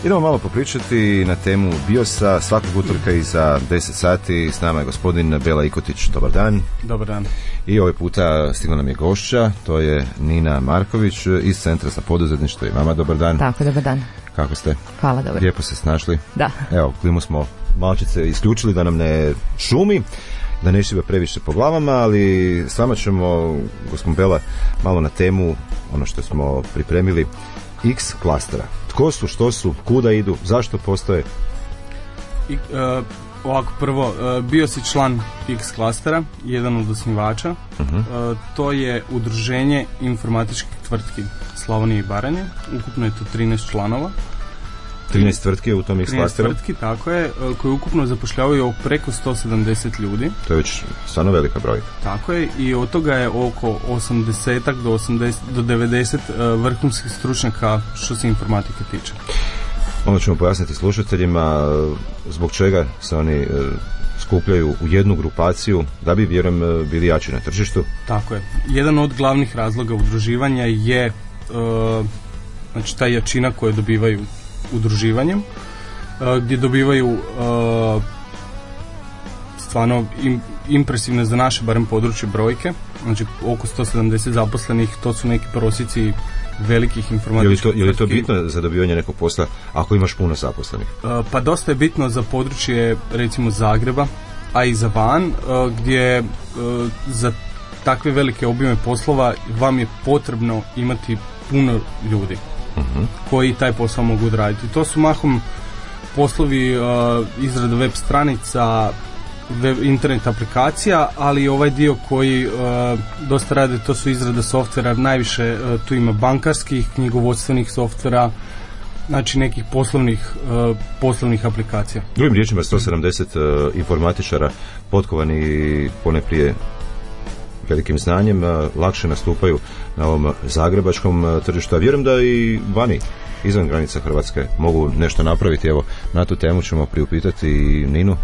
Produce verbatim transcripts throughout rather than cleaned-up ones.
Idemo malo popričati na temu BIOS-a svakog utorka iza deset sati. S nama je gospodin Bela Ikotić. Dobar dan. Dobar dan. I ovaj puta stigla nam je gošća, to je Nina Marković iz Centra za poduzetništvo. I vama dobar dan. Tako, dobar dan. Kako ste? Hvala, dobro. Lijepo se snašli. Da. Evo, klimu smo malčice isključili da nam ne šumi, da ne šiba previše po glavama, ali s vama ćemo, gospodin Bela, malo na temu, ono što smo pripremili, X klastera. Tko su, što su, kuda idu, zašto postoje? I, uh, ovako, prvo, uh, bio si član X klastera, jedan od osnivača. Uh-huh. Uh, to je udruženje informatičkih tvrtki Slavonije i Baranje. Ukupno je to trinaest članova. trinaest tvrtki u tom X klasteru? trinaest tvrtki, tako je, uh, koje ukupno zapošljavaju preko sto sedamdeset ljudi. To je već stvarno velika brojka. Tako je, i od toga je oko osamdeset do, osamdeset, do devedeset uh, vrhunskih stručnjaka što se informatike tiče. Onda ćemo pojasniti slušateljima zbog čega se oni uh, skupljaju u jednu grupaciju da bi, vjerujem, bili jači na tržištu. Tako je. Jedan od glavnih razloga udruživanja je uh, znači ta jačina koju dobivaju udruživanjem, uh, gdje dobivaju uh, stvarno im, impresivne za naše barem područje brojke, znači oko sto sedamdeset zaposlenih, to su neki prosjeci velikih informatičkih tvrtki. Je li to bitno za dobivanje nekog posla ako imaš puno zaposlenih? Uh, pa dosta je bitno za područje recimo Zagreba, a i za van, uh, gdje uh, za takve velike objeme poslova vam je potrebno imati puno ljudi uh-huh. koji taj posao mogu odraditi. To su mahom poslovi uh, izrada web stranica, web, internet aplikacija, ali ovaj dio koji uh, dosta rade, to su izrada softvera, najviše uh, tu ima bankarskih, knjigovodstvenih softvera, znači nekih poslovnih, uh, poslovnih aplikacija. Drugim riječima, sto sedamdeset uh, informatičara potkovani ponajprije velikim znanjem, uh, lakše nastupaju na ovom zagrebačkom uh, tržištu, a vjerujem da i vani, izvan granica Hrvatske, mogu nešto napraviti. Evo, na tu temu ćemo priupitati i Ninu.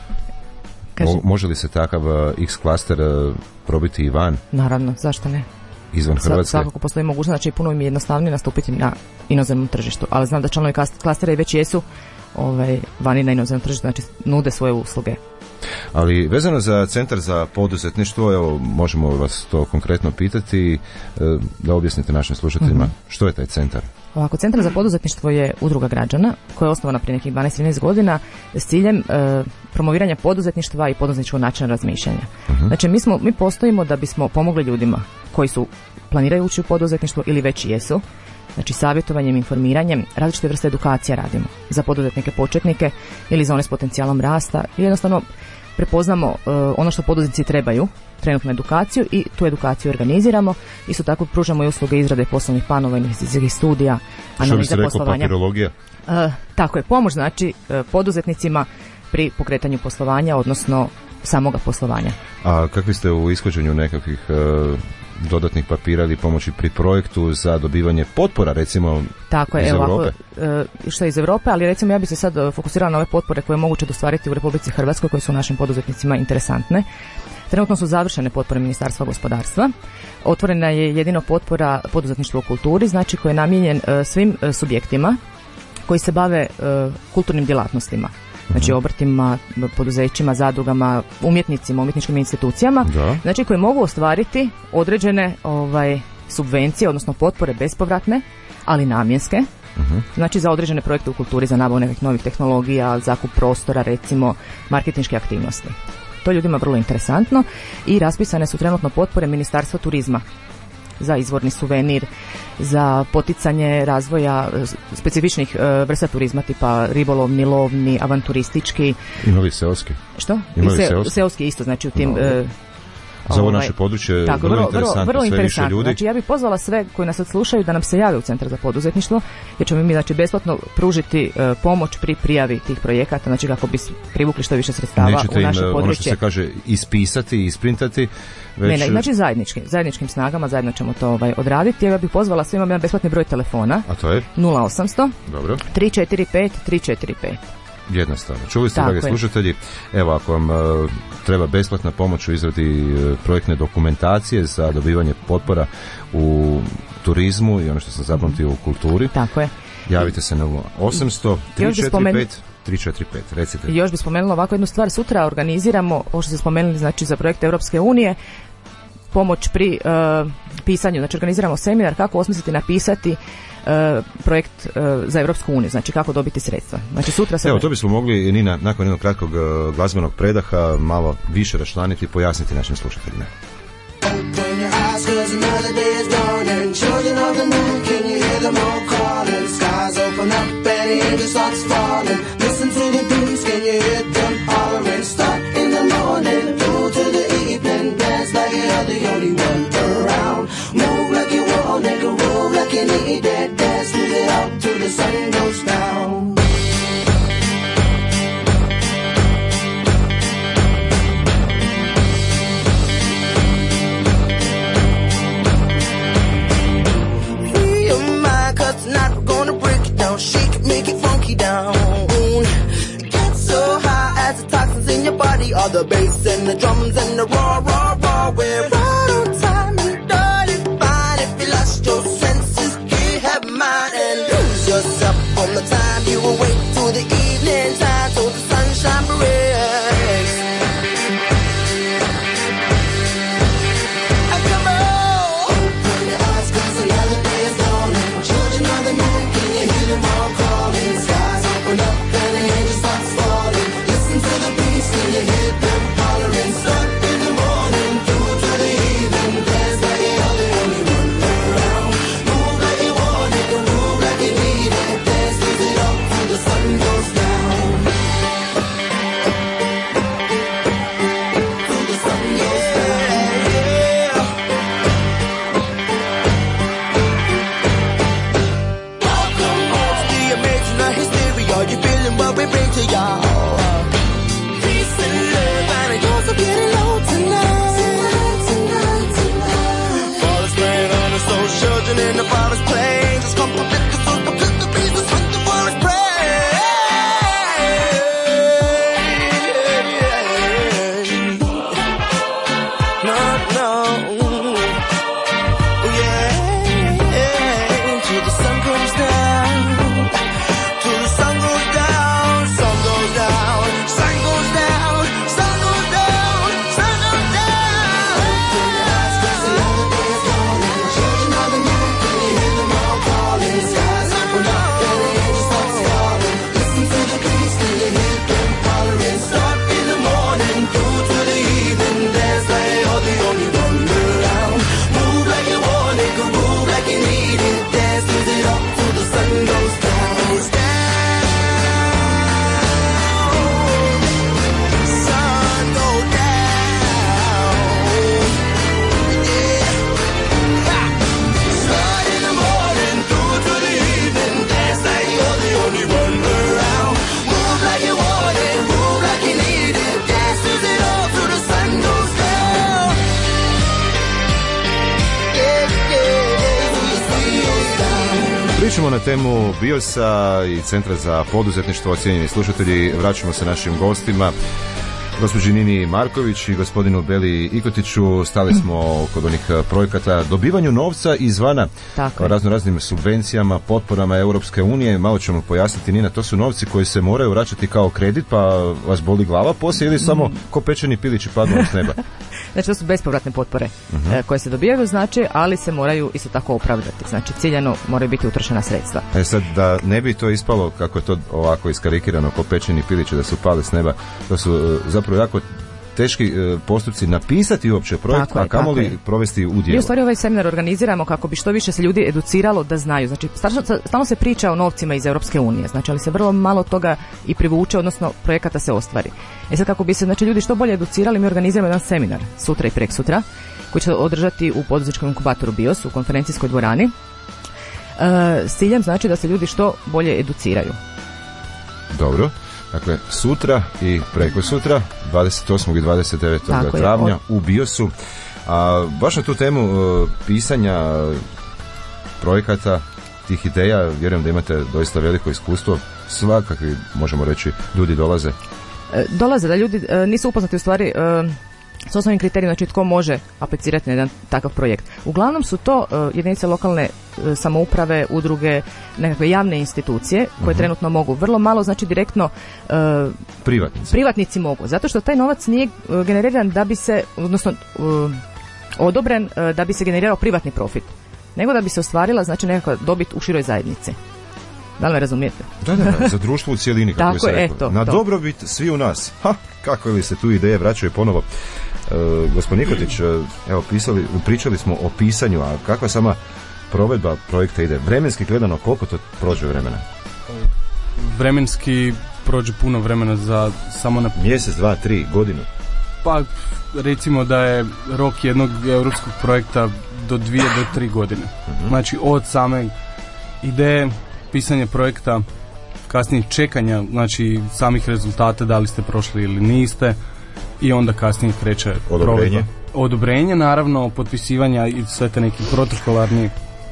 Mo, može li se takav uh, X klaster uh, probiti i van? Naravno, zašto ne? Izvan Hrvatske? Svakako postoji mogućnost, znači puno im je jednostavnije nastupiti na inozemnom tržištu, ali znam da članovi klastera i već jesu ovaj, vani na inozemnom tržištu, znači nude svoje usluge. Ali vezano za Centar za poduzetništvo, evo, možemo vas to konkretno pitati, da objasnite našim slušateljima mm-hmm. što je taj centar? Ovako, Centar za poduzetništvo je udruga građana koja je osnovana prije nekih dvanaest trinaest godina s ciljem e, promoviranja poduzetništva i poduzetničkog načina razmišljanja. Mm-hmm. Znači, mi, smo, mi postojimo da bismo pomogli ljudima koji su planiraju ući u poduzetništvo ili već jesu. Znači, savjetovanjem, informiranjem, različite vrste edukacija radimo za poduzetnike početnike ili za one s potencijalom rasta i jednostavno prepoznamo uh, ono što poduzetnici trebaju, trenutnu edukaciju, i tu edukaciju organiziramo. Isto tako pružamo i usluge izrade poslovnih planova, investicijskih studija, analiza poslovanja. Papirologija? Uh, tako je, pomoć znači uh, poduzetnicima pri pokretanju poslovanja, odnosno samoga poslovanja. A kakvi ste u ishođenju nekakvih uh, dodatnih papira ili pomoći pri projektu za dobivanje potpora, recimo tako je, iz evo, Europe? Ako, što je iz Europe, ali recimo ja bi se sad fokusirala na ove potpore koje je moguće ostvariti u Republici Hrvatskoj, koje su našim poduzetnicima interesantne. Trenutno su završene potpore Ministarstva gospodarstva. Otvorena je jedino potpora poduzetništvu u kulturi, znači koji je namijenjen uh, svim uh, subjektima koji se bave uh, kulturnim djelatnostima. Znači obrtima, poduzećima, zadrugama, umjetnicima, umjetničkim institucijama, da. Znači koji mogu ostvariti određene ovaj, subvencije, odnosno potpore bespovratne, ali namjenske, uh-huh. znači za određene projekte u kulturi, za nabavu nekih novih tehnologija, zakup prostora, recimo marketinške aktivnosti. To je ljudima vrlo interesantno i raspisane su trenutno potpore Ministarstva turizma za izvorni suvenir, za poticanje razvoja specifičnih uh, vrsta turizma tipa ribolovni, lovni, avanturistički. Imali seoski? Što? Imali se, seoski? Seoski isto, znači u tim... No, uh, za ovo ovaj, naše područje tako, vrlo, vrlo interesantno, vrlo, vrlo sve interesantno. Više ljudi. Znači ja bih pozvala sve koji nas sad slušaju da nam se jave u Centar za poduzetništvo, jer ćemo mi znači besplatno pružiti uh, pomoć pri prijavi tih projekata, znači kako bi privukli što više sredstava nećete u naše im, područje. Ono što se kaže ispisati, isprintati. Već... Ne, ne, znači zajedničkim, zajedničkim snagama zajedno ćemo to ovaj, odraditi. Ja bih pozvala svima, imam besplatni broj telefona. A to je? nula osamsto Dobro. tri četiri pet tri četiri pet. Jednostavno. Čuli ste, dragi slušatelji, evo ako vam uh, treba besplatna pomoć u izradi uh, projektne dokumentacije za dobivanje potpora u turizmu i ono što sam zapamtio u kulturi. Tako je. Javite se na osamsto tri četiri pet tri četiri pet. Recite. I još bi spomenula ovako jednu stvar. Sutra organiziramo, ovo što ste spomenuli, znači za projekt Europske unije, pomoć pri uh, pisanju. Znači organiziramo seminar kako osmisliti, napisati uh, projekt uh, za Europsku uniju. Znači kako dobiti sredstva. Znači sutra se... Evo, to bismo mogli, Nina, nakon jednog kratkog uh, glazbenog predaha malo više raščlaniti i pojasniti našim slušateljima. Open your eyes, cause another day is dawning. Children of the moon, can you hear them all calling? Skies open up and the angel starts falling. Listen to the breeze, can you hear them hollering? Start in the morning, through to the evening. Dance like you're the only one around. Move like you want it, groove like you need it. Dance with it out till the sun goes down. Tonight we're gonna break it down, shake it, make it funky down. Get so high as the toxins in your body, all the bass and the drums and the raw, raw, raw. We're right on time and dirty fine. If you lost your senses, you have mine and lose yourself on the time. You will wait till the evening time, till the sunshine breaks. And come on, open your eyes, cause another day is dawning. Children of the moon, can you hear them all calling? Skies open up and the angel starts falling. Listen to the breeze, can you hear them hollering? Start in the morning, through to the evening. Dance like you're the only one around. Move like you want it, move like you need it. Dance with it up till the sun goes down. Till the sun goes down. Yeah. Welcome home to the amazing hysteria. You feeling what we bring to y'all? Peace and love, and it goes up getting low tonight. Tonight, tonight, tonight. Forest rain on the soul, children in the forest plain. Just come to pick the soul, because the breeze is with the forest praise. No, no. Yeah, till the sun comes down. Till the sun goes down, sun goes down, sun goes down, sun goes down, sun goes down. Open your eyes, cause another day is dawning. Children of the moon, can you hear them all calling? Skies open up and the angel starts falling. Listen to the breeze, can you hear them hollering? Start in the morning, through to the evening. Dance like you're the only one around. Move like you want it, groove like you need it. Dance with it up till the sun goes down. Goes down. Sun goes down. Yeah. Start in the morning, through to the evening. Dance like you're the only one around. Move like you want it, move like you need it. Dance with it all till the sun goes down. Yeah, yeah, till the sun goes down. Pričamo na temu BIOS-a i Centra za poduzetništvo. Cijenjeni slušatelji, vraćamo se našim gostima, gospođi Nini Marković i gospodinu Beli Ikotiću. Stali smo kod onih projekata dobivanju novca izvana, Tako je. razno raznim subvencijama, potporama Europske unije. Malo ćemo pojasniti, Nina, to su novci koji se moraju vraćati kao kredit, pa vas boli glava poslije, ili samo ko pečeni pilići padnu s neba? Znači to su bespovratne potpore e, koje se dobijaju, znači, ali se moraju isto tako opravdati. Znači ciljano moraju biti utrošena sredstva. E sad, da ne bi to ispalo kako je to ovako iskarikirano, ko pečeni pilići da su pali s neba, to su e, zapravo jako teški e, postupci napisati uopće projekt, Tako je, a kamoli tako je. provesti u Mi djelo. u stvari ovaj seminar organiziramo kako bi što više se ljudi educiralo da znaju. Znači, stalno, stalno se priča o novcima iz Europske unije, znači, ali se vrlo malo toga i privuče, odnosno projekata se ostvari. E sad, kako bi se, znači, ljudi što bolje educirali, mi organiziramo jedan seminar sutra i preksutra, koji će održati u poduzetničkom inkubatoru BIOS u konferencijskoj dvorani, e, s ciljem, znači, da se ljudi što bolje educiraju. Dobro. Dakle, sutra i preko sutra, dvadeset osmog i dvadeset devetog Tako je, travnja od- u BIOS-u. A baš na tu temu e, pisanja projekata, tih ideja, vjerujem da imate doista veliko iskustvo. Svakakvi, možemo reći, ljudi dolaze. E, dolaze da ljudi e, nisu upoznati u stvari e, s osnovnim kriterijima, znači tko može aplicirati na jedan takav projekt. Uglavnom su to uh, jedinice lokalne uh, samouprave, udruge, nekakve javne institucije koje uh-huh. trenutno mogu. Vrlo malo, znači direktno uh, privatnici. privatnici mogu. Zato što taj novac nije uh, generiran da bi se, odnosno uh, odobren uh, da bi se generirao privatni profit, nego da bi se ostvarila, znači, nekakva dobit u široj zajednici. Da li me razumijete? Da, da, da, za društvo u cijelini, kako bi se rekao. Eto, na to. dobrobit svi u nas. Ha, kako li se tu ideje vraćaju ponovo. E, gospodin Nikotić, evo, pisali, pričali smo o pisanju, a kakva sama provedba projekta ide? Vremenski gledano, koliko to prođe vremena? Vremenski prođe puno vremena za samo na... Mjesec, dva, tri, godinu? Pa, recimo da je rok jednog europskog projekta do dvije do tri godine. Uh-huh. Znači, od same ideje, pisanje projekta, kasnije čekanja, znači samih rezultata, da li ste prošli ili niste, i onda kasnije kreće odobrenje. Provedba. Odobrenje, naravno, potpisivanja i sve te neki protokolarni.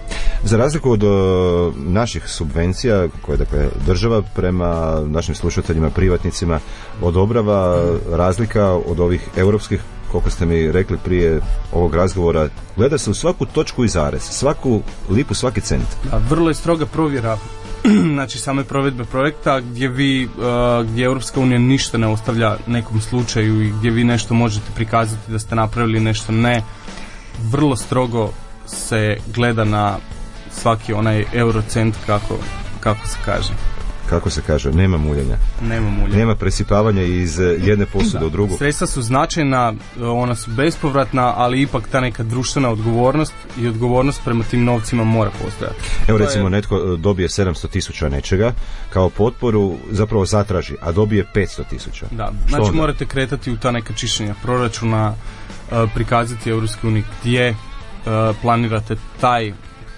Za razliku od o, naših subvencija koje, dakle, država prema našim slušateljima, privatnicima odobrava, razlika od ovih europskih, koliko ste mi rekli prije ovog razgovora, gleda se u svaku točku i zarez, svaku lipu, svaki cent. A vrlo je stroga provjera znači same provedbe projekta, gdje vi uh, gdje Europska unija ništa ne ostavlja nekom slučaju i gdje vi nešto možete prikazati da ste napravili, nešto ne. Vrlo strogo se gleda na svaki onaj eurocent, kako, kako se kaže. Kako se kaže, nema muljanja. Nema muljanja. Nema presipavanja iz jedne posude da. u drugu. Sredstva su značajna, ona su bespovratna, ali ipak ta neka društvena odgovornost i odgovornost prema tim novcima mora postojati. Evo, to recimo, je... netko dobije sedamsto tisuća nečega kao potporu, zapravo zatraži, a dobije petsto tisuća. Da, znači onda? Morate kretati u ta neka čišćenja proračuna, prikazati Europskoj uniji gdje planirate taj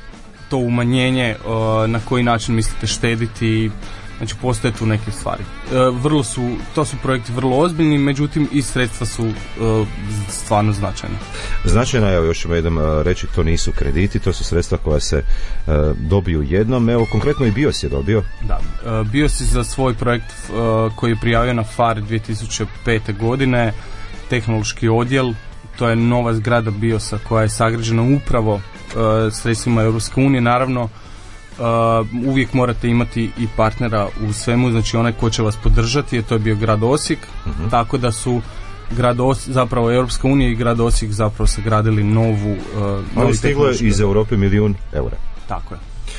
to umanjenje, na koji način mislite štediti. Znači, postoje tu neke stvari. E, vrlo su, to su projekti vrlo ozbiljni, međutim i sredstva su e, stvarno značajna. Značajna, evo, još ćemo jednom reći, to nisu krediti, to su sredstva koja se e, dobiju jednom. Evo, konkretno i BIOS je dobio. Da, e, BIOS je za svoj projekt e, koji je prijavio na F A R dvije tisuće pete godine, tehnološki odjel, to je nova zgrada BIOS-a koja je sagrađena upravo e, sredstvima Europske unije. Naravno, Uh, uvijek morate imati i partnera u svemu, znači onaj ko će vas podržati, je to je bio grad Osijek, uh-huh. tako da su grad Osijek, zapravo Europska unija i grad Osijek zapravo sagradili novu uh, ali stiglo je iz Europe milijun eura. Tako je.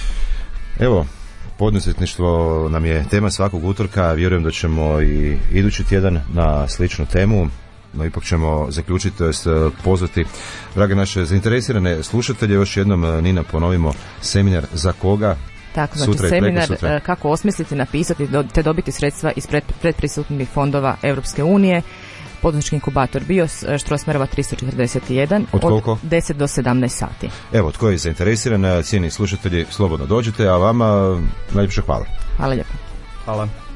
Evo, poduzetništvo nam je tema svakog utorka, vjerujem da ćemo i idući tjedan na sličnu temu. No, ipak ćemo zaključiti, to jest pozvati drage naše zainteresirane slušatelje. Još jednom, Nina, ponovimo seminar za koga? Tako, znači sutra seminar sutra. Kako osmisliti, napisati te dobiti sredstva iz pred, predpristupnih fondova Europske unije. Poduzetnički inkubator BIOS, Strossmayerova tristo četrdeset jedan. Od koliko? Od deset do sedamnaest sati. Evo, tko je zainteresiran, cijeni slušatelji, slobodno dođite, a vama najljepše hvala. Hvala lijepo. Hvala.